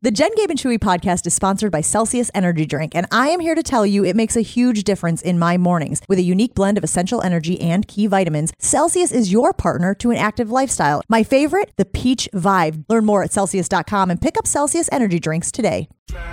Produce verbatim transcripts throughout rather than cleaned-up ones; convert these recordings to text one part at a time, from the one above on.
The Jen, Gabe, and Chewy podcast is sponsored by Celsius Energy Drink, and I am here to tell you it makes a huge difference in my mornings. With a unique blend of essential energy and key vitamins, Celsius is your partner to an active lifestyle. My favorite, the Peach Vibe. Learn more at Celsius dot com and pick up Celsius Energy Drinks today.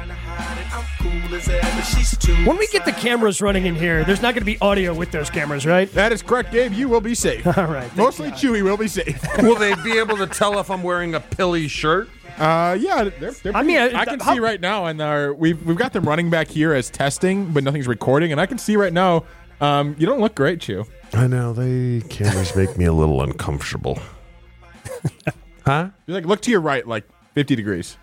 When we get the cameras running in here, there's not going to be audio with those cameras, right? That is correct, Gabe. You will be safe. All right. Mostly Chewy will be safe. Will they be able to tell if I'm wearing a pilly shirt? Uh, yeah, they're, they're I mean, pretty- uh, I can how- see right now, and our we've we've got them running back here as testing, but nothing's recording, and I can see right now. Um, you don't look great, Chew. I know, they cameras make me a little uncomfortable. Huh? You like look to your right, like fifty degrees.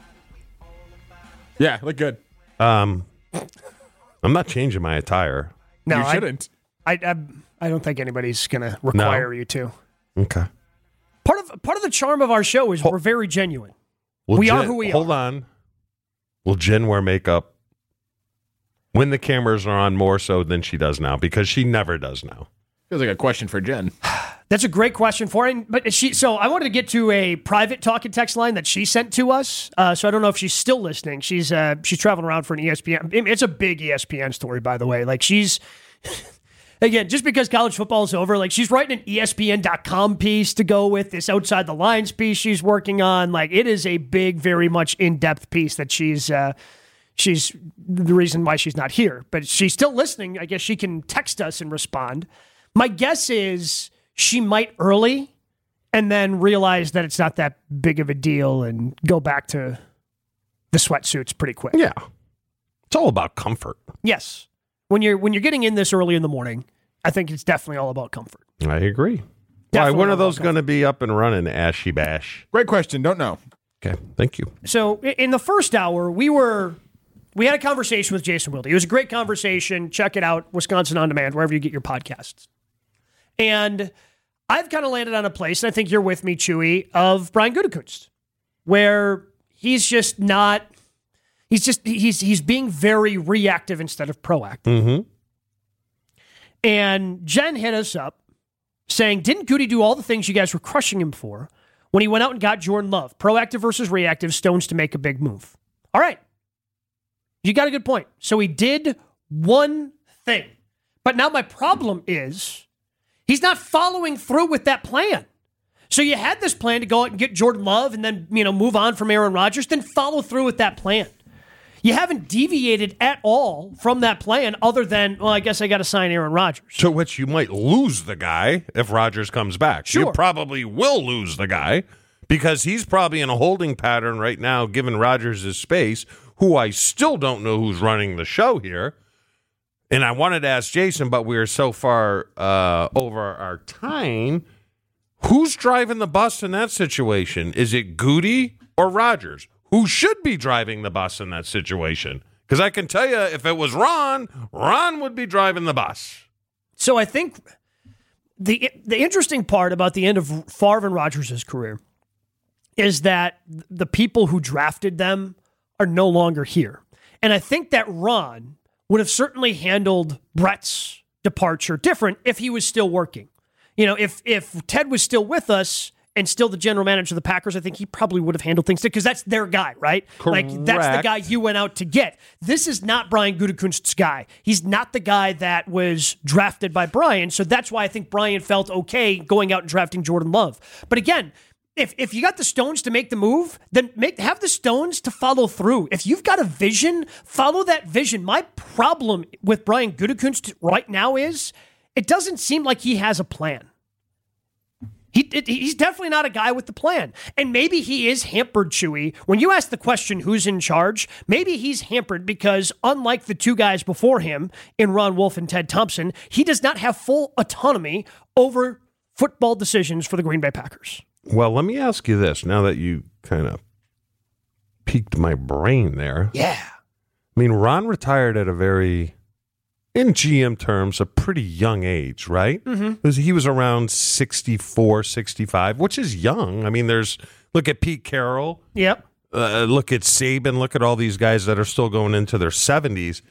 Yeah, look good. Um, I'm not changing my attire. No, you I- shouldn't. I, I I don't think anybody's going to require No. you to. Okay. Part of part of the charm of our show is Ho- we're very genuine. Will We are Jen- who we hold are. on. Will Jen wear makeup when the cameras are on more so than she does now? Because she never does now. Feels like a question for Jen. That's a great question for her. But she, so I wanted to get to a private talk and text line that she sent to us. Uh, so I don't know if she's still listening. She's uh, she's traveling around for an E S P N. I mean, it's a big E S P N story, by the way. Like she's again, just because college football is over, like she's writing an E S P N dot com piece to go with this outside the lines piece she's working on. Like it is a big, very much in depth piece that she's. Uh, She's the reason why she's not here, but she's still listening. I guess she can text us and respond. My guess is she might early and then realize that it's not that big of a deal and go back to the sweatsuits pretty quick. Yeah. It's all about comfort. Yes. When you're when you're getting in this early in the morning, I think it's definitely all about comfort. I agree. Why? Definitely When all are those about going to be up and running, Ashy Bash? Great question. Don't know. Okay. Thank you. So i- in the first hour, we were we had a conversation with Jason Wilde. It was a great conversation. Check it out, Wisconsin On Demand, wherever you get your podcasts. And I've kind of landed on a place, and I think you're with me, Chewy, of Brian Gutekunst, where he's just not, he's just, he's he's being very reactive instead of proactive. Mm-hmm. And Jen hit us up saying, didn't Goody do all the things you guys were crushing him for when he went out and got Jordan Love? Proactive versus reactive, Stones to make a big move. All right. You got a good point. So he did one thing. But now my problem is he's not following through with that plan. So you had this plan to go out and get Jordan Love and then, you know, move on from Aaron Rodgers, then follow through with that plan. You haven't deviated at all from that plan other than, well, I guess I got to sign Aaron Rodgers. To which you might lose the guy if Rodgers comes back. Sure. You probably will lose the guy because he's probably in a holding pattern right now, given Rodgers his space, who I still don't know who's running the show here. And I wanted to ask Jason, but we are so far uh, over our time. Who's driving the bus in that situation? Is it Goody or Rodgers? Who should be driving the bus in that situation? Because I can tell you, if it was Ron, Ron would be driving the bus. So I think the the interesting part about the end of Favre and Rodgers' career is that the people who drafted them are no longer here. And I think that Ron would have certainly handled Brett's departure different if he was still working. You know, if if Ted was still with us and still the general manager of the Packers, I think he probably would have handled things because that's their guy, right? Correct. Like that's the guy you went out to get. This is not Brian Gutekunst's guy. He's not the guy that was drafted by Brian. So that's why I think Brian felt okay going out and drafting Jordan Love. But again, If if you got the Stones to make the move, then make have the Stones to follow through. If you've got a vision, follow that vision. My problem with Brian Gutekunst right now is it doesn't seem like he has a plan. He it, he's definitely not a guy with the plan. And maybe he is hampered, Chewy. When you ask the question, who's in charge, maybe he's hampered because unlike the two guys before him in Ron Wolf and Ted Thompson, he does not have full autonomy over football decisions for the Green Bay Packers. Well, let me ask you this, now that you kind of piqued my brain there. Yeah. I mean, Ron retired at a very, in G M terms, a pretty young age, right? Mm-hmm. Because he was around sixty-four, sixty-five, which is young. I mean, there's, look at Pete Carroll. Yep. Uh, look at Saban. Look at all these guys that are still going into their seventies.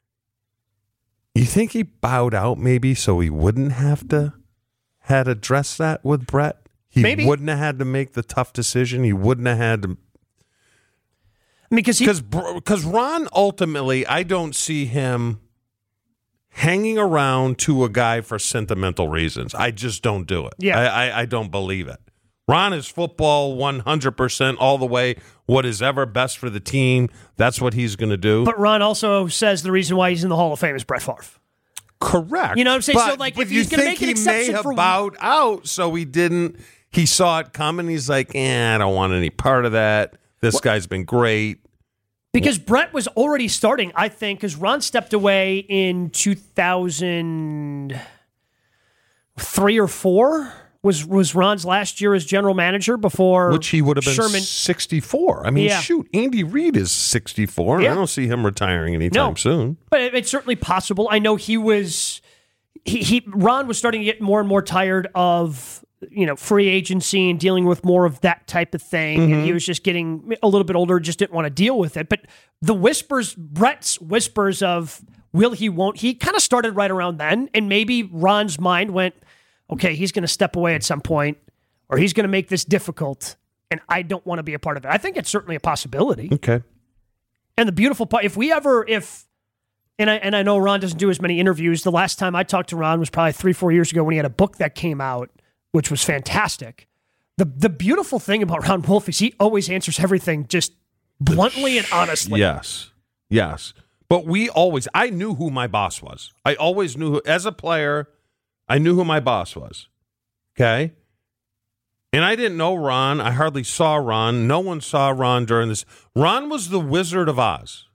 You think he bowed out maybe so he wouldn't have to had addressed that with Brett? He Maybe. wouldn't have had to make the tough decision. He wouldn't have had to. Because he, because Ron ultimately, I don't see him hanging around to a guy for sentimental reasons. I just don't do it. Yeah. I, I, I don't believe it. Ron is football one hundred percent all the way. What is ever best for the team, that's what he's going to do. But Ron also says the reason why he's in the Hall of Fame is Brett Favre. Correct. You know what I'm saying? But, so, like, but if you he's going to think make an he exception may have for bowed out, so he didn't. He saw it coming. He's like, eh, I don't want any part of that. This well, guy's been great. Because Brett was already starting, I think, because Ron stepped away in two thousand three or four. Was was Ron's last year as general manager before Which he would have been Sherman. sixty-four. I mean, Yeah. shoot, Andy Reid is sixty-four. Yeah. I don't see him retiring anytime No. soon. But it, it's certainly possible. I know he was he, he Ron was starting to get more and more tired of, you know, free agency and dealing with more of that type of thing. Mm-hmm. And he was just getting a little bit older, just didn't want to deal with it. But the whispers, Brett's whispers of will he, won't he, kind of started right around then. And maybe Ron's mind went, okay, he's going to step away at some point, or he's going to make this difficult, and I don't want to be a part of it. I think it's certainly a possibility. Okay. And the beautiful part, if we ever, if, and I and I know Ron doesn't do as many interviews. The last time I talked to Ron was probably three, four years ago when he had a book that came out, which was fantastic. The the beautiful thing about Ron Wolf is he always answers everything just bluntly and honestly. Yes. Yes. But we always, I knew who my boss was. I always knew, who, as a player, I knew who my boss was. Okay? And I didn't know Ron. I hardly saw Ron. No one saw Ron during this. Ron was the Wizard of Oz.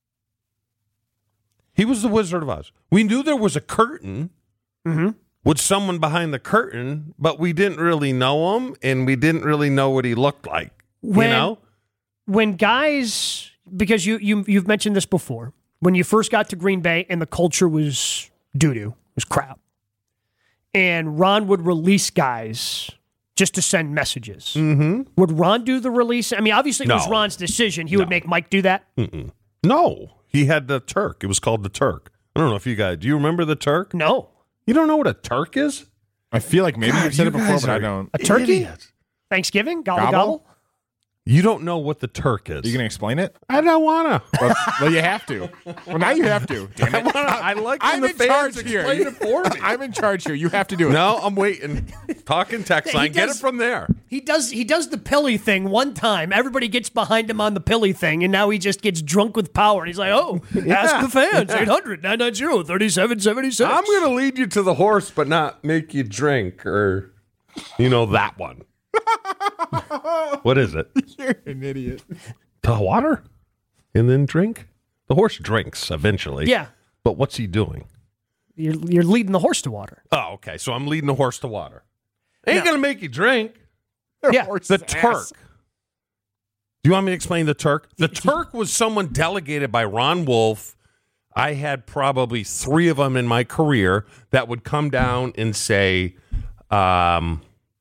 He was the Wizard of Oz. We knew there was a curtain Mm-hmm. with someone behind the curtain, but we didn't really know him, and we didn't really know what he looked like. When, you know? When guys, because you, you, you've mentioned this before, when you first got to Green Bay and the culture was doo-doo, was crap, and Ron would release guys just to send messages. Mm-hmm. Would Ron do the release? I mean, obviously it was No. Ron's decision. He No. would make Mike do that. Mm-mm. No. He had the Turk. It was called the Turk. I don't know if you guys, do you remember the Turk? No. You don't know what a Turk is? I feel like maybe God, you've said you it before, guys but I are don't. A turkey? Idiots. Thanksgiving? Gobble, Gobble? gobble? You don't know what the Turk is. You going to explain it? I don't want to. Well, well, you have to. Well, now you have to. Damn I, it. wanna, I like when I'm the in fans charge explain here. it for me. I'm in charge here. You have to do it. No, I'm waiting. Talking text He line. Get does- it from there. He does he does the pilly thing one time. Everybody gets behind him on the pilly thing, and now he just gets drunk with power. And he's like, oh, ask the fans. eight hundred, nine nine zero, thirty-seven seventy-six. I'm going to lead you to the horse, but not make you drink or, you know, that one. What is it? You're an idiot. To water and then drink? The horse drinks eventually. Yeah. But what's he doing? You're, you're leading the horse to water. Oh, okay. So I'm leading the horse to water. Ain't No. going to make you drink. Yeah. The Turk. Do you want me to explain the Turk? The Turk was someone delegated by Ron Wolf. I had probably three of them in my career that would come down and say, um,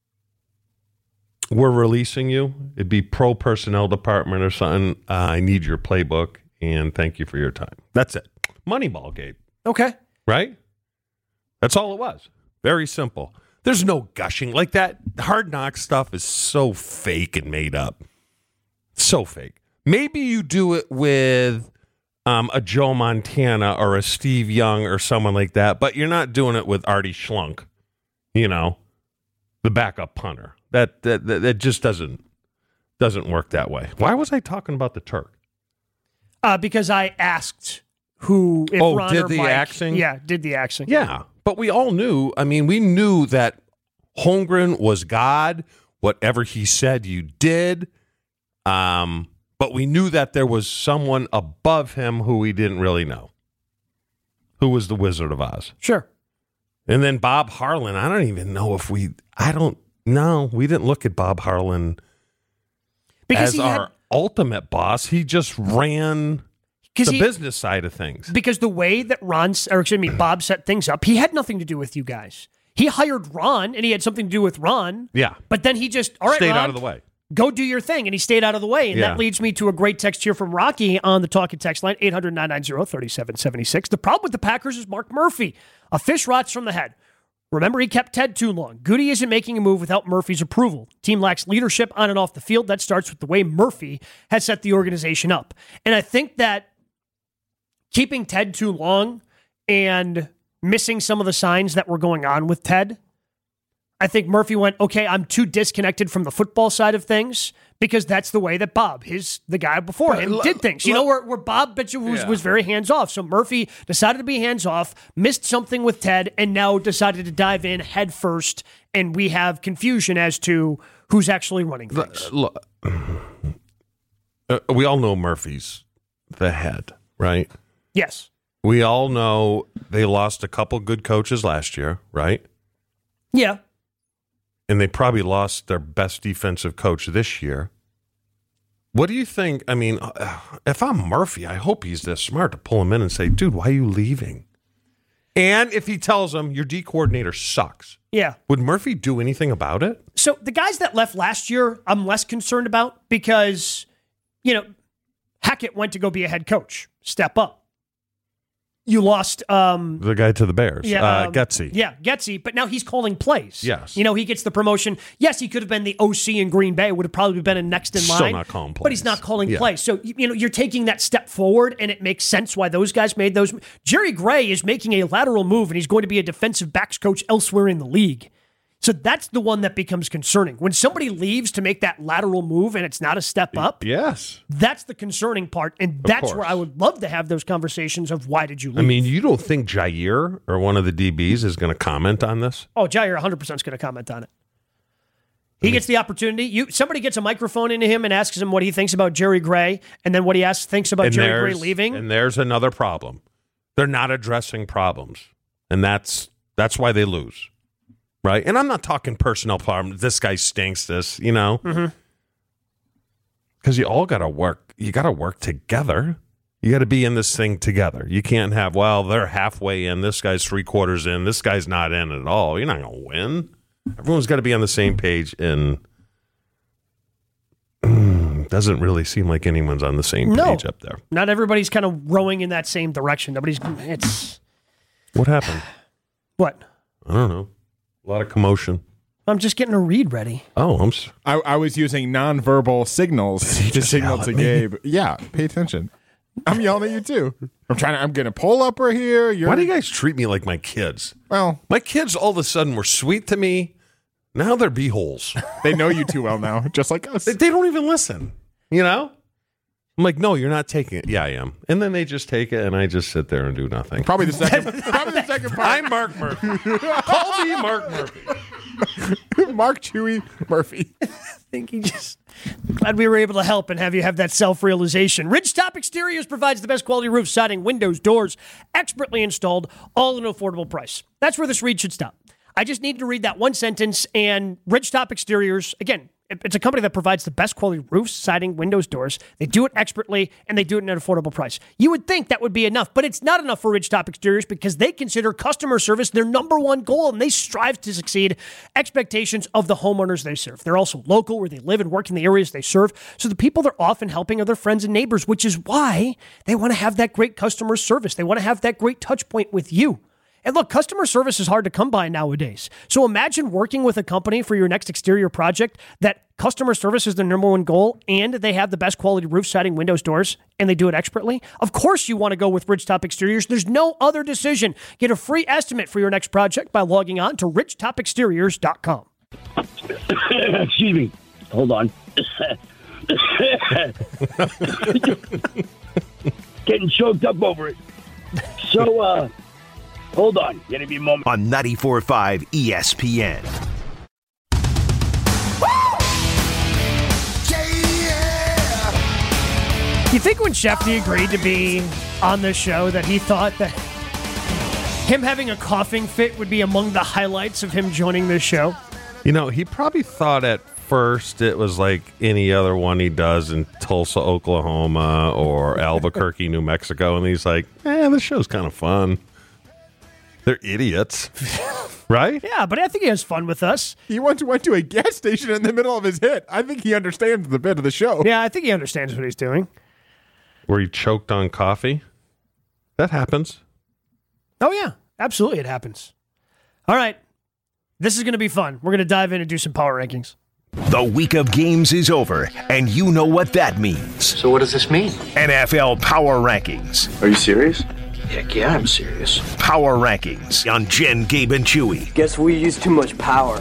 we're releasing you. It'd be pro personnel department or something. Uh, I need your playbook, and thank you for your time. That's it. Moneyball game, Okay. right? That's all it was. Very simple. There's no gushing. Like that Hard Knock stuff is so fake and made up. So fake. Maybe you do it with um, a Joe Montana or a Steve Young or someone like that, but you're not doing it with Artie Schlunk, you know, the backup punter. That that that, that just doesn't doesn't work that way. Why was I talking about the Turk? Uh, because I asked who, if Oh, Ron did or the Mike, axing? Yeah, did the axing. Yeah, but we all knew. I mean, we knew that Holmgren was God. Whatever he said, you did. Um, but we knew that there was someone above him who we didn't really know, who was the Wizard of Oz. Sure. And then Bob Harlan. I don't even know if we. I don't. No, we didn't look at Bob Harlan Because as he our had, ultimate boss. He just ran the he, business side of things. because the way that Ron, or excuse me, Bob set things up, he had nothing to do with you guys. He hired Ron, and he had something to do with Ron. Yeah. But then he just, all right, Stayed Ron, out of the way. Go do your thing. And he stayed out of the way. And Yeah. that leads me to a great text here from Rocky on the talking text line, eight hundred, nine nine zero, three seven seven six. The problem with the Packers is Mark Murphy. A fish rots from the head. Remember, he kept Ted too long. Goody isn't making a move without Murphy's approval. Team lacks leadership on and off the field. That starts with the way Murphy has set the organization up. And I think that keeping Ted too long and missing some of the signs that were going on with Ted, I think Murphy went, okay, I'm too disconnected from the football side of things because that's the way that Bob, his the guy before him, did things. You know, where, where Bob bet you was, yeah. was very hands-off. So Murphy decided to be hands-off, missed something with Ted, and now decided to dive in head first, and we have confusion as to who's actually running things. Look, uh, we all know Murphy's the head, right? Yes. We all know they lost a couple good coaches last year, right? Yeah. And they probably lost their best defensive coach this year. What do you think? I mean, if I'm Murphy, I hope he's this smart to pull him in and say, dude, why are you leaving? And if he tells him your D coordinator sucks, yeah, would Murphy do anything about it? So the guys that left last year, I'm less concerned about because, you know, Hackett went to go be a head coach, step up. You lost um, the guy to the Bears, yeah, uh, um, Getsy. Yeah, Getsy, but now he's calling plays. Yes. You know, he gets the promotion. Yes, he could have been the O C in Green Bay, would have probably been a next in Still line. not calling plays. But he's not calling yeah. plays. So, you know, you're taking that step forward, and it makes sense why those guys made those. Jerry Gray is making a lateral move, and he's going to be a defensive backs coach elsewhere in the league. So that's the one that becomes concerning. When somebody leaves to make that lateral move and it's not a step up, yes, that's the concerning part. And that's where I would love to have those conversations of why did you leave? I mean, you don't think Jair or one of the D Bs is going to comment on this? Oh, Jair one hundred percent is going to comment on it. He gets the opportunity. You Somebody gets a microphone into him and asks him what he thinks about Jerry Gray, and then what he asks thinks about and Jerry Gray leaving. And there's another problem. They're not addressing problems. And that's that's why they lose. Right? And I'm not talking personnel problems. This guy stinks, this, you know. Because mm-hmm. you all got to work. You got to work together. You got to be in this thing together. You can't have, well, they're halfway in. This guy's three quarters in. This guy's not in at all. You're not going to win. Everyone's got to be on the same page. And doesn't really seem like anyone's on the same no, page up there. Not everybody's kind of rowing in that same direction. Nobody's, it's. What happened? What? I don't know. A lot of commotion. I'm just getting a read ready. Oh, I'm. S- I, I was using nonverbal signals to signal to Gabe. Yeah, pay attention. I'm yelling at you too. I'm trying to. I'm going to pull up right here. You're, Why do you guys treat me like my kids? Well, my kids all of a sudden were sweet to me. Now they're beeholes. They know you too well now, just like us. They, they don't even listen. You know. I'm like, no, you're not taking it. Yeah, I am. And then they just take it, and I just sit there and do nothing. Probably the second. probably the second part. I'm Mark Murphy. Call me Mark Murphy. Mark Chewy Murphy. I think he just. Glad we were able to help and have you have that self-realization. Ridgetop Exteriors provides the best quality roof siding, windows, doors, expertly installed, all at an affordable price. That's where this read should stop. I just need to read that one sentence, and Ridgetop Exteriors, again, it's a company that provides the best quality roofs, siding, windows, doors. They do it expertly, and they do it at an affordable price. You would think that would be enough, but it's not enough for Ridgetop Exteriors because they consider customer service their number one goal, and they strive to exceed expectations of the homeowners they serve. They're also local, where they live and work in the areas they serve, so the people they're often helping are their friends and neighbors, which is why they want to have that great customer service. They want to have that great touch point with you. And look, customer service is hard to come by nowadays. So imagine working with a company for your next exterior project that customer service is their number one goal, and they have the best quality roof, siding, windows, doors, and they do it expertly. Of course you want to go with Ridgetop Exteriors. There's no other decision. Get a free estimate for your next project by logging on to ridgetop exteriors dot com. Excuse me. Hold on. Getting choked up over it. So, uh... hold on. Give me a moment. On ninety-four point five E S P N. You think when Shefty agreed to be on this show that he thought that him having a coughing fit would be among the highlights of him joining this show? You know, he probably thought at first it was like any other one he does in Tulsa, Oklahoma, or Albuquerque, New Mexico, and he's like, eh, this show's kind of fun. They're idiots, right? Yeah, but I think he has fun with us. He once went to a gas station in the middle of his hit. I think he understands the bit of the show. Yeah, I think he understands what he's doing. Where he choked on coffee? That happens. Oh, yeah. Absolutely, it happens. All right. This is going to be fun. We're going to dive in and do some power rankings. The week of games is over, and you know what that means. So what does this mean? N F L Power Rankings. Are you serious? Heck yeah, I'm serious. Power Rankings on Jen, Gabe, and Chewy. Guess we use too much power.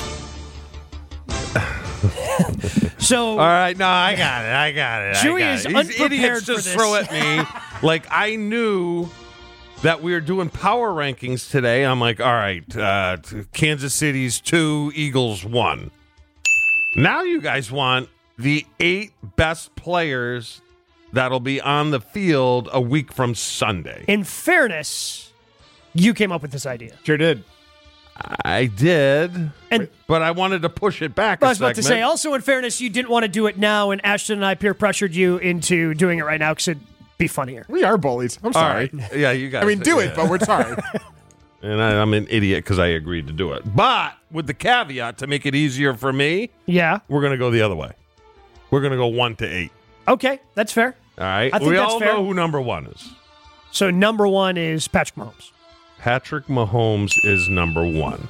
So, all right, no, I got it. I got it. Chewy I got is it. These unprepared idiots for just this. throw at me like I knew that we were doing power rankings today. I'm like, all right, uh, Kansas City's two, Eagles one. Now you guys want the eight best players that'll be on the field a week from Sunday. in fairness, you came up with this idea. Sure did. I did, And but I wanted to push it back I a was about to segment. say, also in fairness, you didn't want to do it now, and Ashton and I peer pressured you into doing it right now because it'd be funnier. We are bullies. I'm All sorry. right. Yeah, you guys. I mean, do yeah. it, but we're sorry. And I, I'm an idiot because I agreed to do it. But with the caveat to make it easier for me, Yeah. we're going to go the other way. We're going to go one to eight. Okay, that's fair. All right? I think we that's all fair. know who number one is. So number one is Patrick Mahomes. Patrick Mahomes is number one.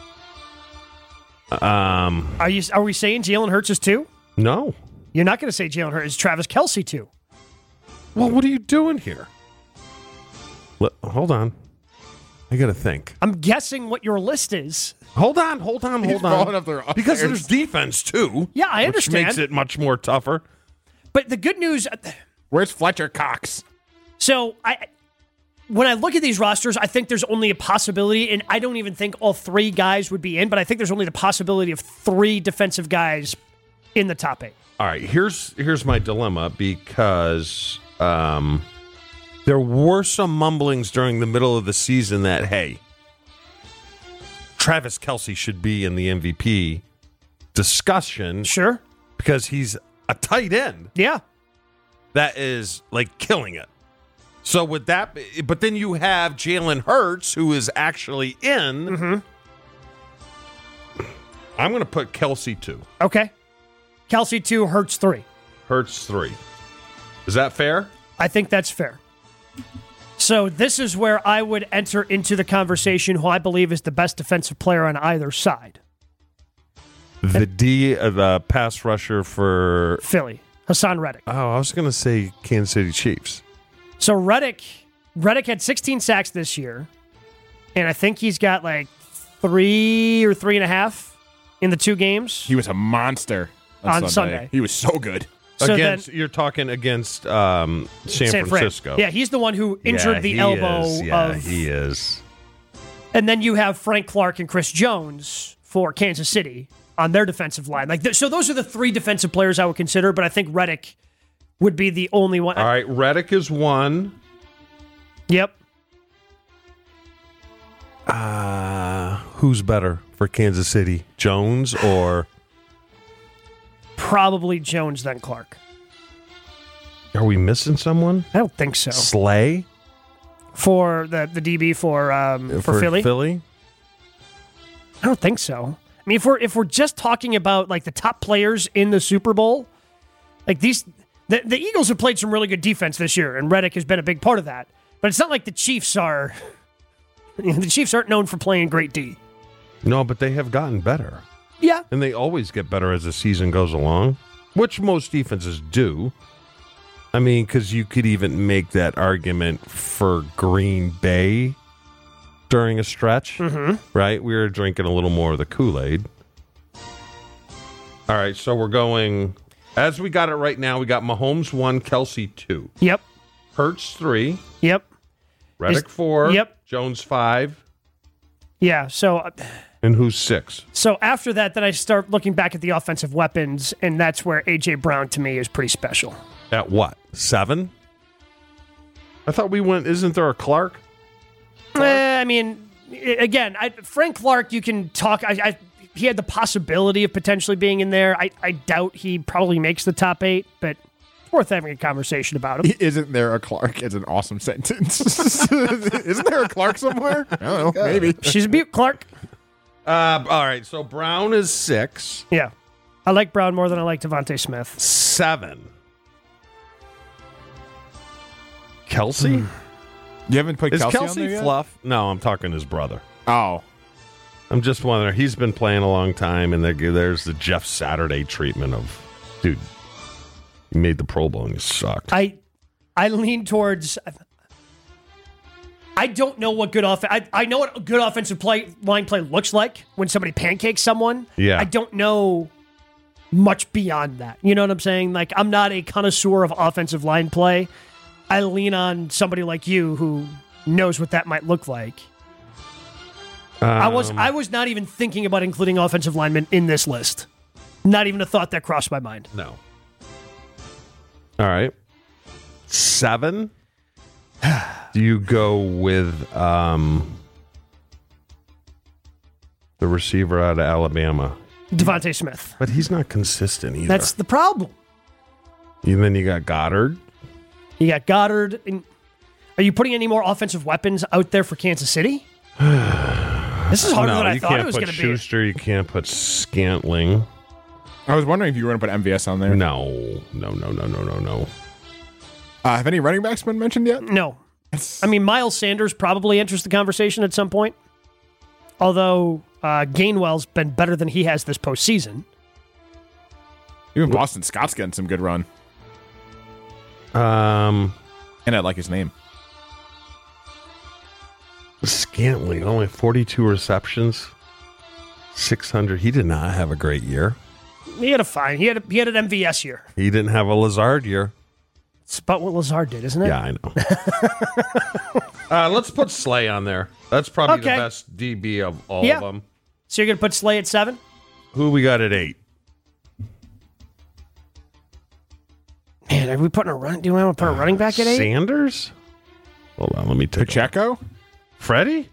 Um, Are you? Are we saying Jalen Hurts is two? no. You're not going to say Jalen Hurts. Is Travis Kelce two? Well, what are you doing here? Look, hold on. I got to think. I'm guessing what your list is. Hold on, hold on, He's hold falling on. up there up Because there. there's defense, too. Yeah, I Which understand. makes it much more tougher. But the good news. Where's Fletcher Cox? So I, when I look at these rosters, I think there's only a possibility, and I don't even think all three guys would be in, but I think there's only the possibility of three defensive guys in the top eight. All right, here's here's my dilemma because um, there were some mumblings during the middle of the season that, hey, Travis Kelce should be in the M V P discussion Sure. because he's a tight end Yeah. that is like killing it. So with that, but then you have Jalen Hurts who is actually in. Mm-hmm. I'm going to put Kelce two, Okay. Kelce two, Hurts three. Hurts three. Is that fair? I think that's fair. So this is where I would enter into the conversation who I believe is the best defensive player on either side. The D, uh, the pass rusher for. Philly, Hassan Reddick. Oh, I was going to say Kansas City Chiefs. So Reddick, Reddick had sixteen sacks this year, and I think he's got like three or three and a half in the two games. He was a monster on, On Sunday. Sunday. He was so good. So against then- you're talking against um, San, San Fran. Francisco. Yeah, he's the one who injured Yeah, the he elbow is. Yeah, of. he is. And then you have Frank Clark and Chris Jones for Kansas City on their defensive line. Like, th- so those are the three defensive players I would consider. But I think Reddick would be the only one. All right, Reddick is one. Yep. Uh, who's better for Kansas City, Jones or? Probably Jones then Clark. Are we missing someone? I don't think so. Slay For the the D B for um, for, Philly. Philly. I don't think so. I mean, if we're if we're just talking about like the top players in the Super Bowl, like these, the the Eagles have played some really good defense this year, and Reddick has been a big part of that. But it's not like the Chiefs are. You know, the Chiefs aren't known for playing great D. No, but they have gotten better, Yeah, and they always get better as the season goes along, which most defenses do. I mean, because you could even make that argument for Green Bay during a stretch, mm-hmm. right? We were drinking a little more of the Kool-Aid. All right, so we're going, as we got it right now, we got Mahomes one, Kelce two, Yep. Hurts three, Yep. Reddick Is- four, yep. Jones five, Yeah. So uh, and who's six? so after that, then I start looking back at the offensive weapons, and that's where A J Brown to me is pretty special. At what? Seven? I thought we went, isn't there a Clark? Eh, I mean, i- again, I, Frank Clark, you can talk. I, I, he had the possibility of potentially being in there. I, I doubt he probably makes the top eight, but it's worth having a conversation about him. Isn't there a Clark? It's an awesome sentence. Isn't there a Clark somewhere? I don't know. Maybe. She's a beaut, Clark. Uh, all right, so Brown is six. Yeah. I like Brown more than I like Devontae Smith. Seven. Kelsey? You haven't put Is Kelsey, on Kelsey there yet? fluff? No, I'm talking his brother. Oh. I'm just wondering. He's been playing a long time, and there, there's the Jeff Saturday treatment of, dude, you made the Pro Bowl and you sucked. I, I lean towards. I don't know what good offense. I, I know what good offensive play line play looks like when somebody pancakes someone. Yeah. I don't know much beyond that. You know what I'm saying? Like, I'm not a connoisseur of offensive line play. I lean on somebody like you who knows what that might look like. Um, I was I was not even thinking about including offensive linemen in this list. Not even a thought that crossed my mind. No. All right. Seven. Do you go with um, the receiver out of Alabama? Devontae Smith. But he's not consistent either. That's the problem. And then you got Goddard. You got Goddard. And are you putting any more offensive weapons out there for Kansas City? This is harder no, than I you thought it can't was put going to be. Schuster. You can't put Scantling. I was wondering if you were going to put M V S on there. No, no, no, no, no, no, no. Uh, have any running backs been mentioned yet? No. I mean, Miles Sanders probably enters the conversation at some point. Although uh, Gainwell's been better than he has this postseason. Even Boston Scott's getting some good run. Um, and I like his name. Scantling, only forty-two receptions, six hundred. He did not have a great year. He had a fine. He had a, he had an M V S year. He didn't have a Lazard year. It's about what Lazard did, isn't it? Yeah, I know. uh, let's put Slay on there. That's probably Okay. the best D B of all Yeah. of them. So you're going to put Slay at seven? Who we got at eight? Man, are we putting a run? Do you want to put a running back at eight? Sanders? Hold on, let me take Pacheco? Freddie?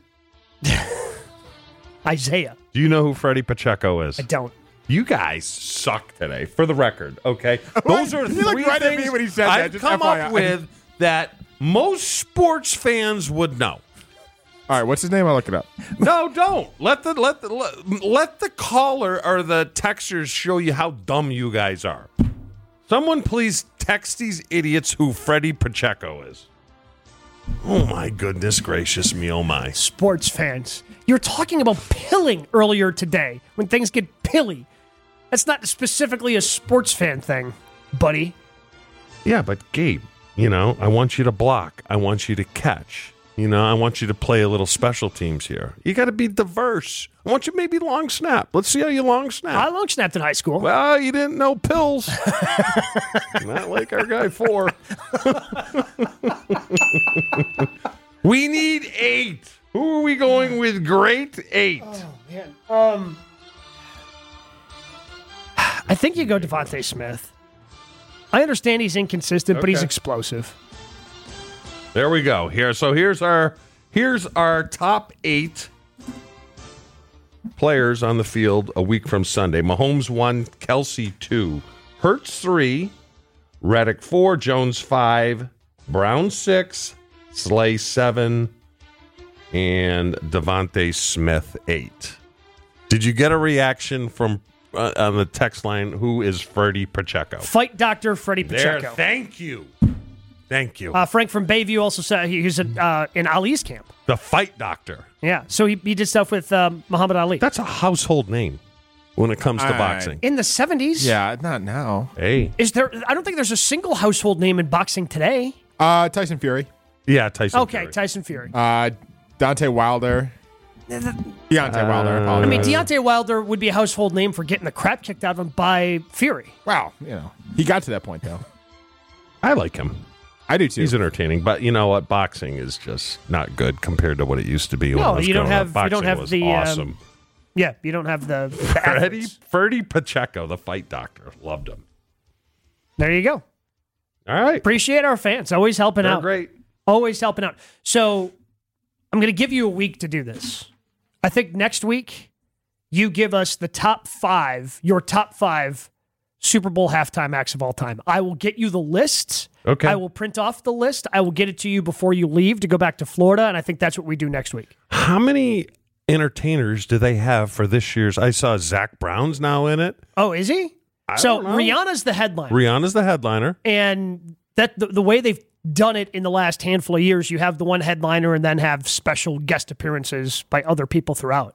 Isaiah. Do you know who Freddie Pacheco is? I don't. You guys suck today, for the record, okay? Those are You looked three right at things me when he said that, I've just come F Y I. up with that most sports fans would know. All right, what's his name? I'll look it up. No, don't. Let the let the let, let the caller or the texters show you how dumb you guys are. Someone please text these idiots who Freddie Pacheco is. Oh my goodness gracious me, oh my. Sports fans. You were talking about pilling earlier today when things get pilly. That's not specifically a sports fan thing, buddy. Yeah, but Gabe, you know, I want you to block. I want you to catch. You know, I want you to play a little special teams here. You got to be diverse. I want you maybe long snap. Let's see how you long snap. I long snapped in high school. Well, you didn't know pills. Not like our guy four. We need eight. Who are we going with? Great eight. Oh, man. Um, I think you go Devontae Smith. I understand he's inconsistent, but he's Okay. explosive. There we go. Here, so here's our here's our top eight players on the field a week from Sunday. Mahomes one, Kelsey two, Hurts three, Reddick four, Jones five, Brown six, Slay seven, and Devontae Smith eight. Did you get a reaction from uh, on the text line? Who is Freddie Pacheco? Fight Doctor Freddie Pacheco. There, thank you. Thank you. Uh, Frank from Bayview also said he was in, uh, in Ali's camp. The Fight Doctor. Yeah, so he, he did stuff with um, Muhammad Ali. That's a household name when it comes to I- boxing. In the seventies? Yeah, not now. Hey. Is there? I don't think there's a single household name in boxing today. Uh, Tyson Fury. Yeah, Tyson Okay, Fury. Tyson Fury. Uh, Deontay Wilder. Deontay Wilder. I apologize. mean, Deontay Wilder would be a household name for getting the crap kicked out of him by Fury. Wow, you know, he got to that point though. I like him. I do too. He's entertaining, but you know what? Boxing is just not good compared to what it used to be. when No, I was you don't growing up. have- you Boxing don't have was the, um, awesome. Yeah, you don't have the, the Freddie, athletes. Freddie Pacheco, the Fight Doctor, loved him. There you go. All right, Appreciate our fans. Always helping they're out. great. Always helping out. So I'm going to give you a week to do this. I think next week you give us the top five, your top five Super Bowl halftime acts of all time. I will get you the list. Okay. I will print off the list. I will get it to you before you leave to go back to Florida, and I think that's what we do next week. How many entertainers do they have for this year's? I saw Zach Brown's now in it. Oh, is he? I so don't know. Rihanna's the headline. Rihanna's the headliner. And that the, the way they've done it in the last handful of years, you have the one headliner and then have special guest appearances by other people throughout.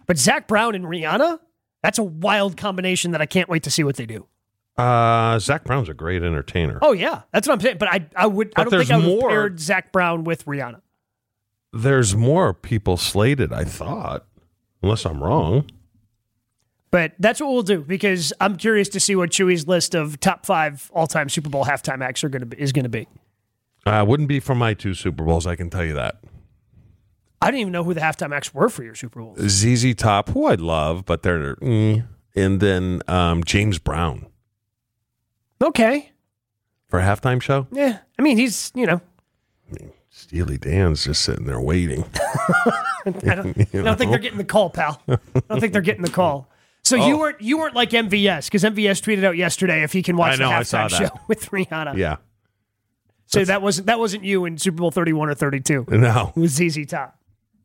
But Zach Brown and Rihanna, that's a wild combination that I can't wait to see what they do. Uh, Zach Brown's a great entertainer. Oh, yeah. That's what I'm saying. But I I would But I don't think I there's would have more. paired Zach Brown with Rihanna. There's more people slated, I thought, unless I'm wrong. But that's what we'll do, because I'm curious to see what Chewy's list of top five all-time Super Bowl halftime acts are going to be, is going to be. Uh, wouldn't be for my two Super Bowls, I can tell you that. I didn't even know who the halftime acts were for your Super Bowl. Z Z Top, who I love, but they're... Mm, and then um, James Brown. Okay. For a halftime show? Yeah. I mean, he's, you know. I mean, Steely Dan's just sitting there waiting. I don't, I don't think they're getting the call, pal. I don't think they're getting the call. So Oh. you weren't you weren't like M V S, because M V S tweeted out yesterday if he can watch I know, the I saw halftime that. show with Rihanna. Yeah. So That's- that wasn't that wasn't you in Super Bowl thirty-one or thirty-two. No. It was Z Z Top.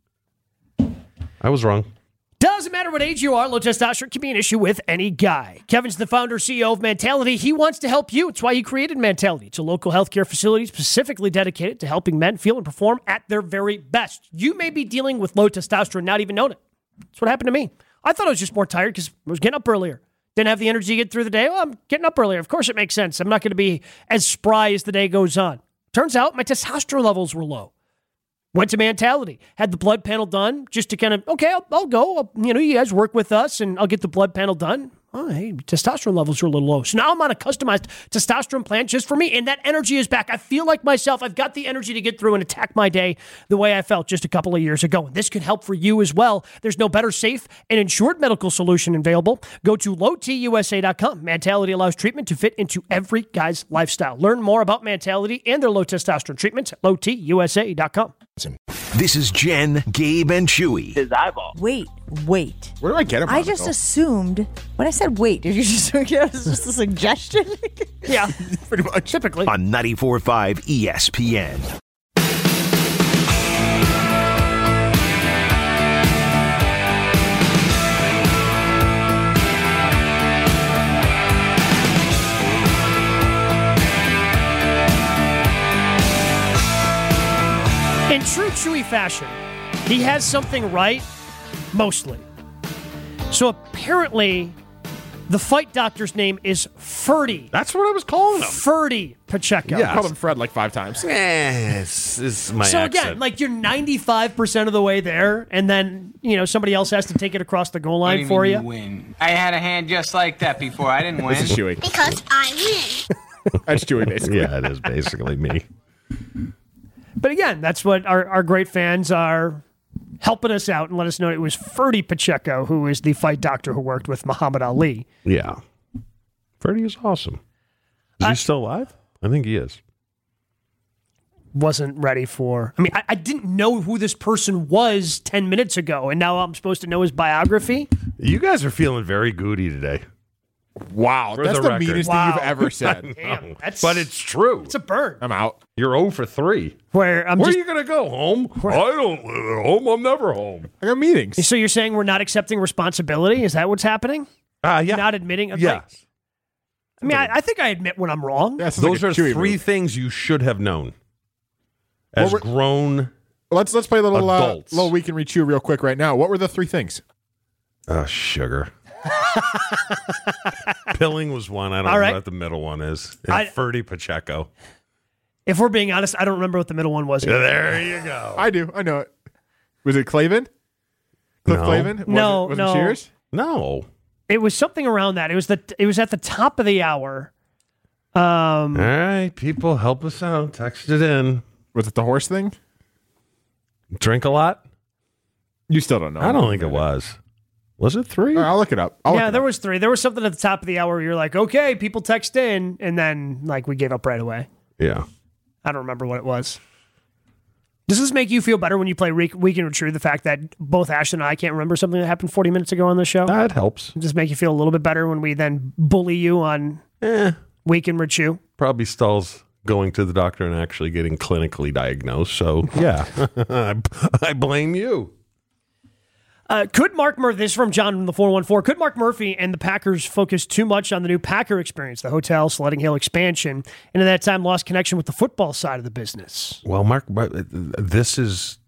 I was wrong. Doesn't matter what age you are, low testosterone can be an issue with any guy. Kevin's the founder, C E O of Mentality. He wants to help you. It's why he created Mentality. It's a local healthcare facility specifically dedicated to helping men feel and perform at their very best. You may be dealing with low testosterone, not even knowing it. That's what happened to me. I thought I was just more tired because I was getting up earlier. Didn't have the energy to get through the day. Well, I'm getting up earlier. Of course it makes sense. I'm not going to be as spry as the day goes on. Turns out my testosterone levels were low. Went to Mentality, had the blood panel done just to kind of, okay, I'll, I'll go. I'll, you know, you guys work with us and I'll get the blood panel done. Oh, hey, testosterone levels are a little low. So now I'm on a customized testosterone plan just for me. And that energy is back. I feel like myself. I've got the energy to get through and attack my day the way I felt just a couple of years ago. And this could help for you as well. There's no better, safe, and insured medical solution available. Go to low t u s a dot com. Mentality allows treatment to fit into every guy's lifestyle. Learn more about Mentality and their low testosterone treatments at low t u s a dot com. This is Jen, Gabe, and Chewy. His eyeball. Wait, wait. Where do I get him? I just assumed when I said wait, did you just think it was just a suggestion? Yeah, pretty much. typically. On ninety-four point five E S P N. In true Chewy fashion, he has something right, mostly. So apparently, the fight doctor's name is Ferdy. That's what I was calling him. Ferdy Pacheco. I called him Fred like five times. Eh, it's, it's my So accent. again, like you're ninety-five percent of the way there, and then, you know, somebody else has to take it across the goal line for you. Win. I had a hand just like that before. I didn't win. This is Chewy. Because I win. That's Chewy, basically. Yeah, it is basically me. But again, that's what our, our great fans are helping us out and let us know it was Ferdy Pacheco, who is the fight doctor who worked with Muhammad Ali. Yeah. Freddie is awesome. Is I- he still alive? I think he is. Wasn't ready for. I mean, I, I didn't know who this person was ten minutes ago, and now I'm supposed to know his biography. You guys are feeling very goody today. Wow, For that's the the, record. meanest Wow. thing you've ever said. Damn, that's But it's true. it's a burn. I'm out. You're zero for three. Where I'm Where just. are you going to go? Home? I don't live at home. I'm never home. I got meetings. So you're saying we're not accepting responsibility? Is that what's happening? Uh, yeah. Not admitting? Like, Yes. I mean, I, I think I admit when I'm wrong. Yeah, sounds Those like are a Chewy three move. things you should have known as Well, we're- grown Let's let's play a little uh, Adults. little week in rechew real quick right now. What were the three things? uh, sugar. Pilling was one. I don't All know right. what the middle one is. And I- Ferdy Pacheco. If we're being honest, I don't remember what the middle one was. either. There you go. I do. I know it. Was it Clavin? Cliff No. Clavin? Was No, it, was no. it Cheers? No. It was something around that. It was the. It was at the top of the hour. Um, All right, people, help us out. Text it in. Was it the horse thing? Drink a lot? You still don't know. I don't think it was. Was it three? All right, I'll look it up. I'll yeah, look it there up. was three. There was something at the top of the hour where you're like, okay, people text in, and then like we gave up right away. Yeah. I don't remember what it was. Does this make you feel better when you play Week Week in Retrue? The fact that both Ashton and I can't remember something that happened forty minutes ago on the show? That helps. Does this make you feel a little bit better when we then bully you on Eh, Week in Retrue? probably stalls going to the doctor and actually getting clinically diagnosed. So, yeah, I, I blame you. Uh, could Mark Murphy, this is from John from the four one four, could Mark Murphy and the Packers focus too much on the new Packer experience, the hotel, Sledding Hill expansion, and at that time lost connection with the football side of the business? Well, Mark, but this is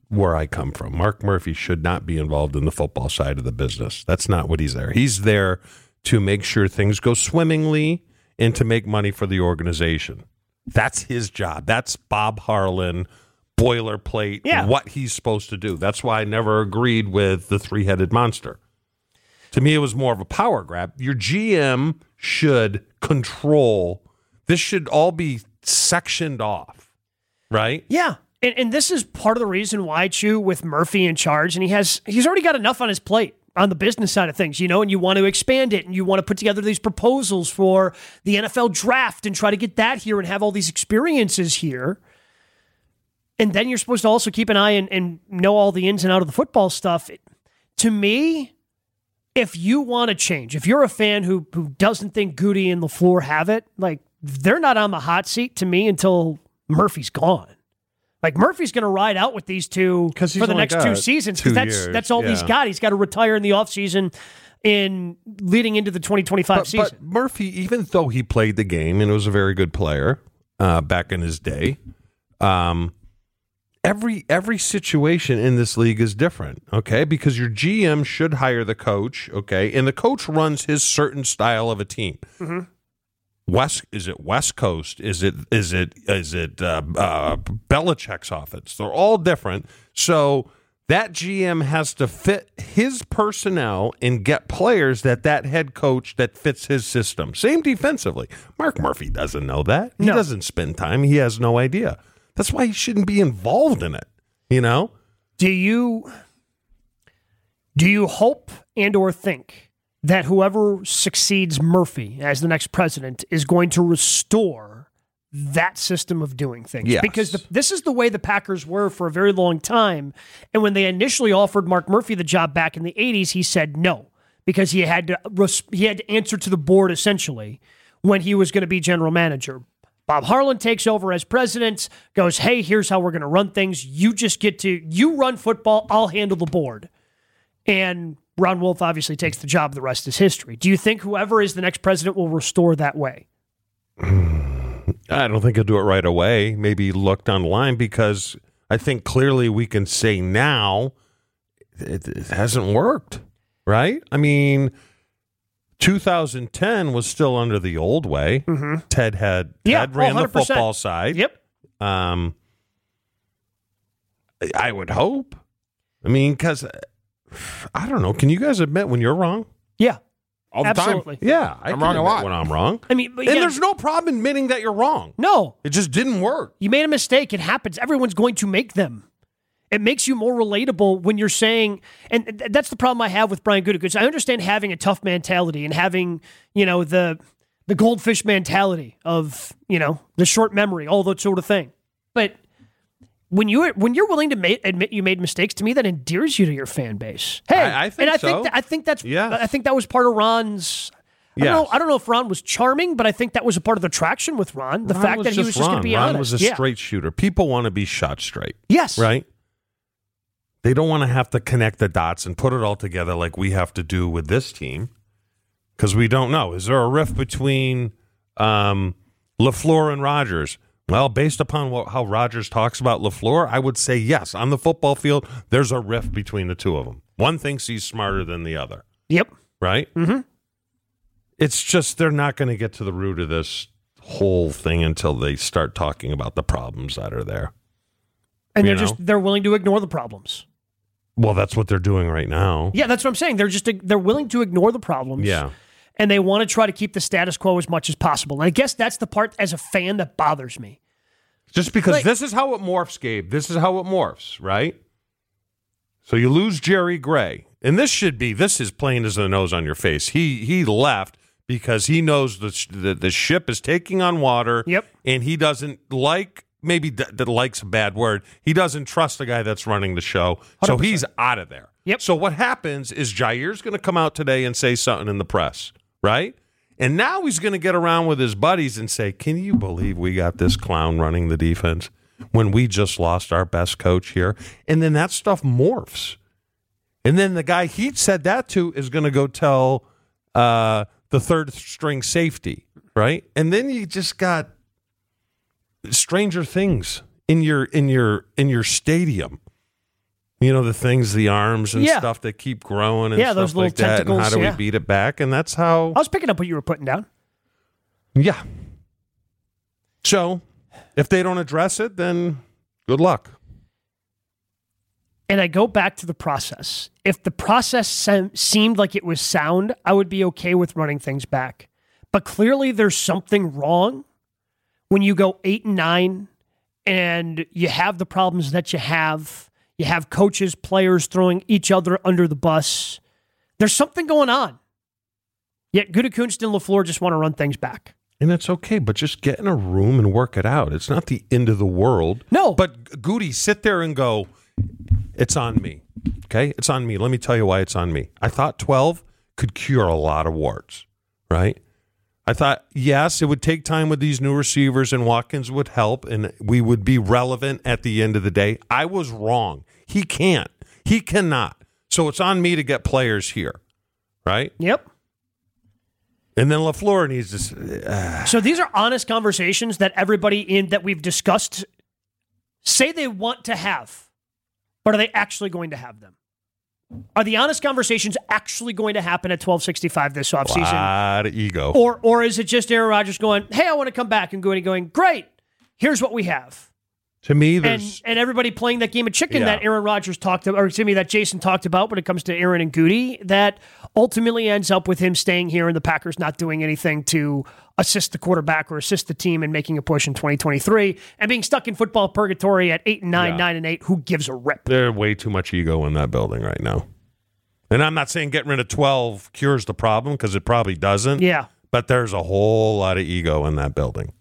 where I come from. Mark Murphy should not be involved in the football side of the business. That's not what he's there. He's there to make sure things go swimmingly and to make money for the organization. That's his job. That's Bob Harlan, boilerplate, yeah. what he's supposed to do. That's why I never agreed with the three-headed monster. To me, it was more of a power grab. Your G M should control. This should all be sectioned off, right? Yeah. And, and this is part of the reason why, Chew, with Murphy in charge, and he has he's already got enough on his plate on the business side of things, you know, and you want to expand it, and you want to put together these proposals for the N F L draft and try to get that here and have all these experiences here. And then you're supposed to also keep an eye and, and know all the ins and out of the football stuff. It, to me, if you want to change, if you're a fan who who doesn't think Goody and LaFleur have it, like, they're not on the hot seat to me until Murphy's gone. Like, Murphy's going to ride out with these two for the next two seasons because that's years, that's all yeah. he's got. He's got to retire in the offseason in leading into the twenty twenty-five but, season. But Murphy, even though he played the game and was a very good player uh, back in his day, um, every every situation in this league is different, okay? Because your G M should hire the coach, okay? And the coach runs his certain style of a team. Mm-hmm. West is it West Coast? Is it is it is it uh, uh, Belichick's offense? They're all different. So that G M has to fit his personnel and get players that that head coach that fits his system. Same defensively. Mark Murphy doesn't know that. He no. doesn't spend time. He has no idea. That's why he shouldn't be involved in it. You know? Do you do you hope and or think that whoever succeeds Murphy as the next president is going to restore that system of doing things? Yes. Because the, this is the way the Packers were for a very long time. And when they initially offered Mark Murphy the job back in the eighties, he said no, because he had to he had to answer to the board essentially when he was going to be general manager. Bob Harlan takes over as president, goes, hey, here's how we're going to run things. You just get to, you run football, I'll handle the board. And Ron Wolf obviously takes the job. The rest is history. Do you think whoever is the next president will restore that way? I don't think he'll do it right away. Maybe look down the line, because I think clearly we can say now it, it hasn't worked, right? I mean, two thousand ten was still under the old way. Mm-hmm. Ted had yeah, Ted ran oh, the football side. Yep. Um, I would hope. I mean, because I don't know. Can you guys admit when you're wrong? Yeah. All the Absolutely. time. Yeah, I I'm can wrong a admit lot. when I'm wrong. I mean, but and again, there's no problem admitting that you're wrong. No. It just didn't work. You made a mistake. It happens. Everyone's going to make them. It makes you more relatable when you're saying, and th- that's the problem I have with Brian Gutekunst. I understand having a tough mentality and having, you know, the the goldfish mentality of, you know, the short memory, all that sort of thing. But when you when you're willing to ma- admit you made mistakes, to me that endears you to your fan base. Hey, I, I think and I so. think th- I think that's Yeah. I think that was part of Ron's. I don't, Yes. know, I don't know if Ron was charming, but I think that was a part of the traction with Ron. The Ron fact that he was just going to be Ron honest. was a yeah. straight shooter. People want to be shot straight. Yes. Right? They don't want to have to connect the dots and put it all together like we have to do with this team, because we don't know. Is there a rift between um, LaFleur and Rodgers? Well, based upon what, how Rodgers talks about LaFleur, I would say yes. On the football field, there's a rift between the two of them. One thinks he's smarter than the other. Yep. Right? Mm-hmm. It's just they're not going to get to the root of this whole thing until they start talking about the problems that are there. And You they're just know? they're willing to ignore the problems. Well, that's what they're doing right now. Yeah, that's what I'm saying. They're just they're willing to ignore the problems. Yeah. And they want to try to keep the status quo as much as possible. And I guess that's the part as a fan that bothers me. Just because Like- this is how it morphs, Gabe. This is how it morphs, right? So you lose Jerry Gray. And this should be, this is plain as the nose on your face. He he left because he knows the, sh- the, the ship is taking on water. Yep. And he doesn't like, maybe that d- likes a bad word, he doesn't trust the guy that's running the show. So one hundred percent. he's out of there. Yep. So what happens is Jair's going to come out today and say something in the press, right? And now he's going to get around with his buddies and say, can you believe we got this clown running the defense when we just lost our best coach here? And then that stuff morphs. And then the guy he said that to is going to go tell uh, the third string safety, right? And then you just got stranger things in your in your in your stadium. You know, the things, the arms and Yeah. stuff that keep growing and Yeah, stuff those little like that. And how tentacles, do yeah. we beat it back? And that's how. I was picking up what you were putting down. Yeah. So, if they don't address it, then good luck. And I go back to the process. If the process se- seemed like it was sound, I would be okay with running things back. But clearly there's something wrong when you go eight and nine and you have the problems that you have. You have coaches, players throwing each other under the bus. There's something going on. Yet Gutekunst and LaFleur just want to run things back. And it's okay, but just get in a room and work it out. It's not the end of the world. No. But Goody, sit there and go, it's on me. Okay? It's on me. Let me tell you why it's on me. I thought twelve could cure a lot of warts, right? I thought, yes, it would take time with these new receivers and Watkins would help and we would be relevant at the end of the day. I was wrong. He can't. He cannot. So it's on me to get players here, right? Yep. And then LaFleur needs to... Uh, So these are honest conversations that everybody in that we've discussed say they want to have, but are they actually going to have them? Are the honest conversations actually going to happen at twelve sixty-five this offseason? A lot of ego. Or or is it just Aaron Rodgers going, hey, I want to come back, and going, going great, here's what we have. To me, And there's... and everybody playing that game of chicken Yeah. that Aaron Rodgers talked about, or excuse me, that Jason talked about when it comes to Aaron and Goody, that ultimately ends up with him staying here and the Packers not doing anything to assist the quarterback or assist the team in making a push in twenty twenty-three and being stuck in football purgatory at eight and nine, Yeah. nine and eight. Who gives a rip? There's way too much ego in that building right now. And I'm not saying getting rid of twelve cures the problem, because it probably doesn't. Yeah. But there's a whole lot of ego in that building.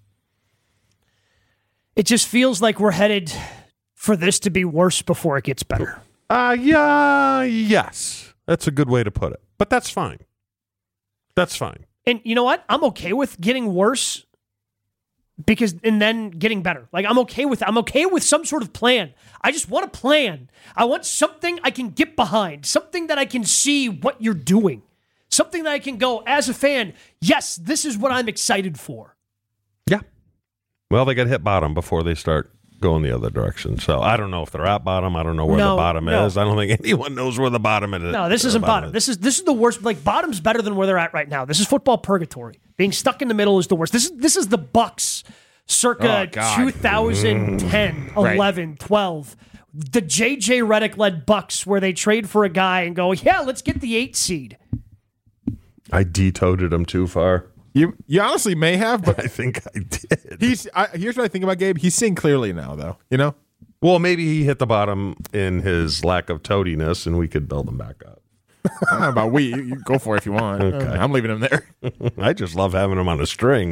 It just feels like we're headed for this to be worse before it gets better. Uh, yeah, yes. That's a good way to put it. But that's fine. That's fine. And you know what? I'm okay with getting worse because and then getting better. Like I'm okay with I'm okay with some sort of plan. I just want a plan. I want something I can get behind, something that I can see what you're doing. Something that I can go as a fan, yes, this is what I'm excited for. Yeah. Well, they got hit bottom before they start going the other direction. So I don't know if they're at bottom. I don't know where No, the bottom no. is. I don't think anyone knows where the bottom is. No, this isn't bottom. This is this is the worst. Like bottom's better than where they're at right now. This is football purgatory. Being stuck in the middle is the worst. This is this is the Bucks circa Oh, God. twenty ten, Right. eleven, twelve. The J J Redick led Bucks where they trade for a guy and go, yeah, let's get the eight seed. I detoted him too far. You you honestly may have, but I think I did. he's. I, here's what I think about Gabe. He's seeing clearly now, though. You know. Well, maybe he hit the bottom in his lack of toadiness, and we could build him back up. I don't know about we. You, you go for it if you want. Okay. I'm leaving him there. I just love having him on a string.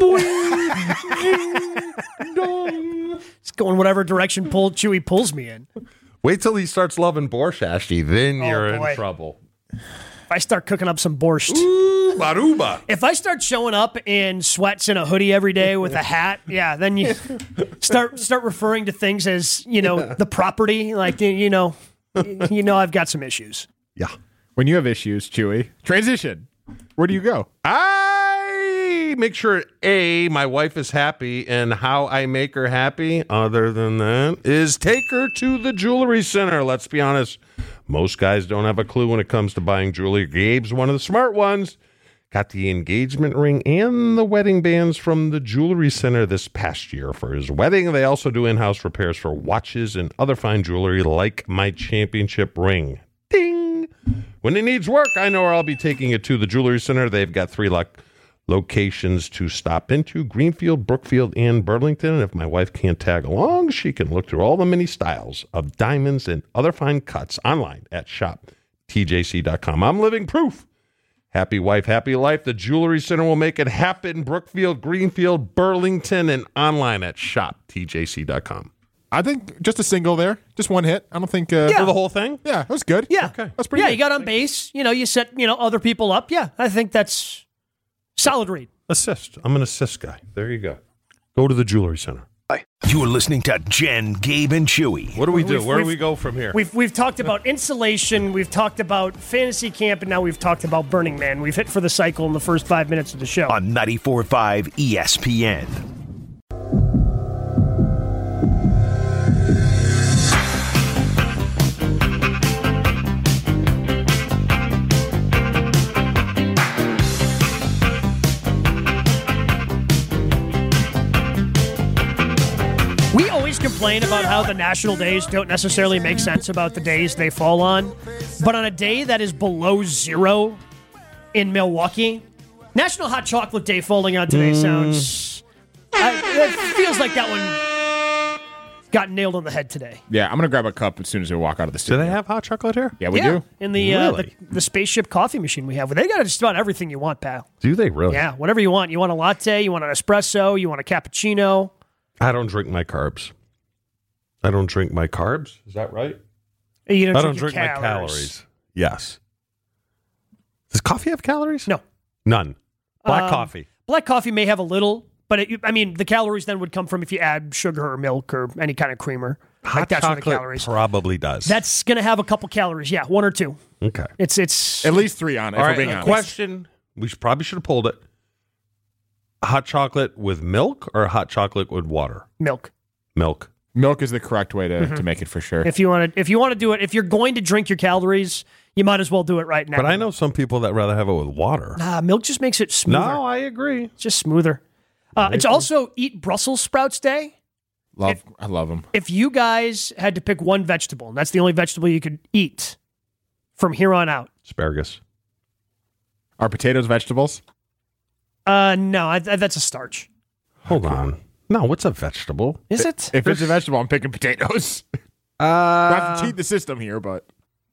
It's going whatever direction pull Chewy pulls me in. Wait till he starts loving borscht, Ashley. Then Oh, you're boy. in trouble. If I start cooking up some borscht. Ooh, baruba. If I start showing up in sweats and a hoodie every day with a hat, yeah, then you start start referring to things as, you know, the property. Like, you know, you know, I've got some issues. Yeah. When you have issues, Chewy, transition. Where do you go? I make sure, A, my wife is happy, and how I make her happy, other than that, is take her to the jewelry center. Let's be honest. Most guys don't have a clue when it comes to buying jewelry. Gabe's one of the smart ones. Got the engagement ring and the wedding bands from the jewelry center this past year for his wedding. They also do in-house repairs for watches and other fine jewelry like my championship ring. Ding! When it needs work, I know where I'll be taking it to the jewelry center. They've got three lo- locations to stop into: Greenfield, Brookfield, and Burlington. And if my wife can't tag along, she can look through all the many styles of diamonds and other fine cuts online at shop T J C dot com. I'm living proof. Happy wife, happy life. The Jewelry Center will make it happen. Brookfield, Greenfield, Burlington, and online at shop T J C dot com. I think just a single there, just one hit. I don't think. Uh, Yeah. For the whole thing? yeah, that was good. Yeah. Okay, that's pretty. Yeah, good. you got on base. You know, you set, you know, other people up. Yeah, I think that's solid read. Assist. I'm an assist guy. There you go. Go to the Jewelry Center. You're listening to Jen, Gabe, and Chewy. What do we do? We've- Where do we've- we go from here? We've we've talked about insulation, we've talked about fantasy camp, and now we've talked about Burning Man. We've hit for the cycle in the first five minutes of the show. On ninety-four point five E S P N. complain about how the national days don't necessarily make sense about the days they fall on, but on a day that is below zero in Milwaukee, National Hot Chocolate Day falling on today mm. sounds... I, it feels like that one got nailed on the head today. Yeah, I'm going to grab a cup as soon as we walk out of the studio. Do they have hot chocolate here? Yeah, we yeah, do. In the, really? uh, the the spaceship coffee machine we have. They got just about everything you want, pal. Do they really? Yeah, whatever you want. You want a latte, you want an espresso, you want a cappuccino. I don't drink my carbs. I don't drink my carbs. Is that right? You don't I drink don't drink calories. my calories. Yes. Does coffee have calories? No. None. Black Um, coffee. Black coffee may have a little, but it, I mean, the calories then would come from if you add sugar or milk or any kind of creamer. Hot like that's where the chocolate calories. probably does. That's going to have a couple calories. Yeah, one or two. Okay. It's it's At least three on it, All if right, we're being a honest. question. We should, probably should have pulled it. Hot chocolate with milk or hot chocolate with water? milk. Milk. Milk is the correct way to, Mm-hmm. to make it for sure. If you want to, if you want to do it, if you're going to drink your calories, you might as well do it right now. But I know some people that rather have it with water. Nah, milk just makes it smoother. No, I agree. It's just smoother. Uh, it's also Eat Brussels Sprouts Day. love, if- I love them. If you guys had to pick one vegetable, and that's the only vegetable you could eat from here on out, Asparagus. Are potatoes vegetables? uh, no, I, I- that's a starch. Hold on. No, what's a vegetable? Is it? If it's a vegetable, I'm picking potatoes. Uh, Not to cheat the system here, but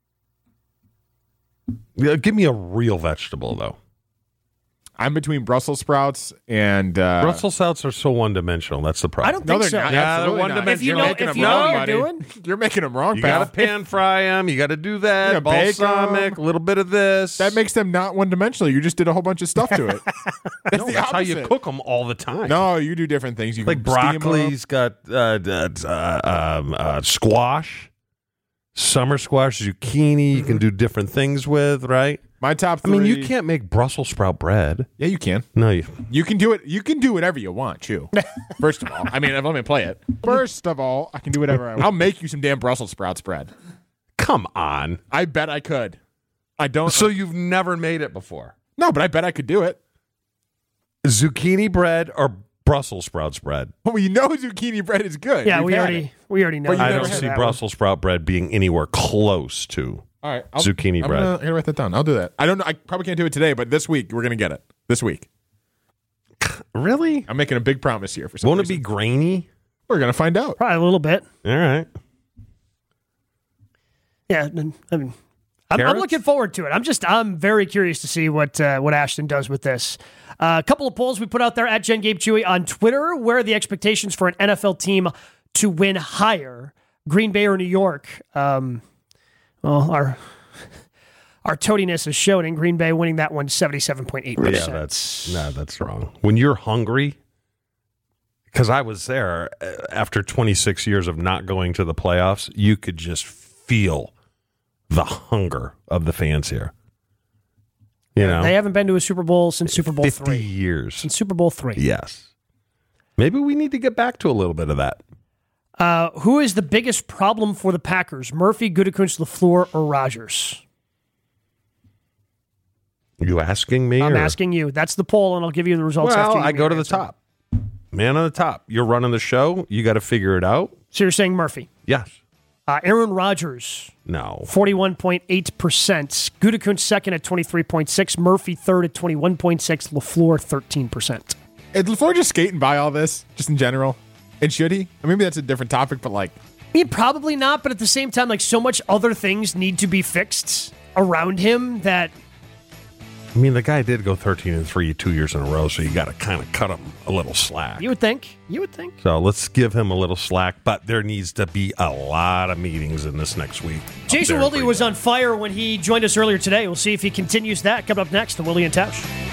yeah, give me a real vegetable, though. I'm between Brussels sprouts and uh, Brussels sprouts are so one-dimensional. That's the problem. I don't No, think they're so. not. Yeah, Absolutely they're one not. dimensional. If you You're know, making if them you know wrong, what buddy. you're doing, You're making them wrong, You pal. got to pan fry them. You got to do that. Yeah, bake 'em. Balsamic, a little bit of this. That makes them not one dimensional. You just did a whole bunch of stuff to it. That's no, the that's how you opposite. cook them all the time. No, you do different things. You like can steam 'em. broccoli's got uh, uh, uh, um, uh, squash, summer squash, zucchini. You can do different things with, right? My top I three. mean, you can't make Brussels sprout bread. Yeah, you can. No, you. You can do it. You can do whatever you want, too. First of all, I mean, let me play it. First of all, I can do whatever I want. I'll make you some damn Brussels sprouts bread. Come on. I bet I could. I don't. So you've never made it before? No, but I bet I could do it. Zucchini bread or Brussels sprouts bread? Well, you know zucchini bread is good. yeah, We've we had already it. we already know. But you I that. never don't had see that Brussels sprout bread being anywhere close to. All right, I'll, Zucchini I'm bread. Gonna, I'm gonna write that down. I'll do that. I don't know. I probably can't do it today, but this week we're gonna get it. This week, Really? I'm making a big promise here. For some Won't it reason. be grainy? We're gonna find out. Probably a little bit. All right. Yeah, I mean, I'm, I'm Carrots? looking forward to it. I'm just, I'm very curious to see what uh, what Ashton does with this. Uh, a couple of polls we put out there at Jen Gabe Chewy on Twitter. Where are the expectations for an N F L team to win higher, Green Bay or New York? Um, well, our our toadiness is shown in Green Bay winning that one seventy-seven point eight percent. Yeah, that's no, that's wrong. When you're hungry, because I was there uh, after twenty-six years of not going to the playoffs, you could just feel the hunger of the fans here. You know, They haven't been to a Super Bowl since Super Bowl fifty three. years. Since Super Bowl three. Yes. Maybe we need to get back to a little bit of that. Uh, who is the biggest problem for the Packers? Murphy, Gutekunst, LaFleur, or Rodgers? Are you asking me? I'm or? asking you. That's the poll, and I'll give you the results Well, after you I give me go your to the answer. top. Man on the top. You're running the show. You got to figure it out. So you're saying Murphy. Yes. Uh, Aaron Rodgers, No. forty-one point eight percent. Gutekunst second at twenty-three point six. Murphy third at twenty-one point six. LaFleur thirteen percent. Is LaFleur just skating by all this, just in general? And should he? Or maybe that's a different topic, but like, I mean, probably not, but at the same time, like so much other things need to be fixed around him that I mean, the guy did go thirteen and three two years in a row, so you got to kind of cut him a little slack. you would think. You would think. So let's give him a little slack, but there needs to be a lot of meetings in this next week. Jason Up there in Wilde Green was Bay. on fire when he joined us earlier today. We'll see if he continues that. Coming up next, the Willie and Tausch.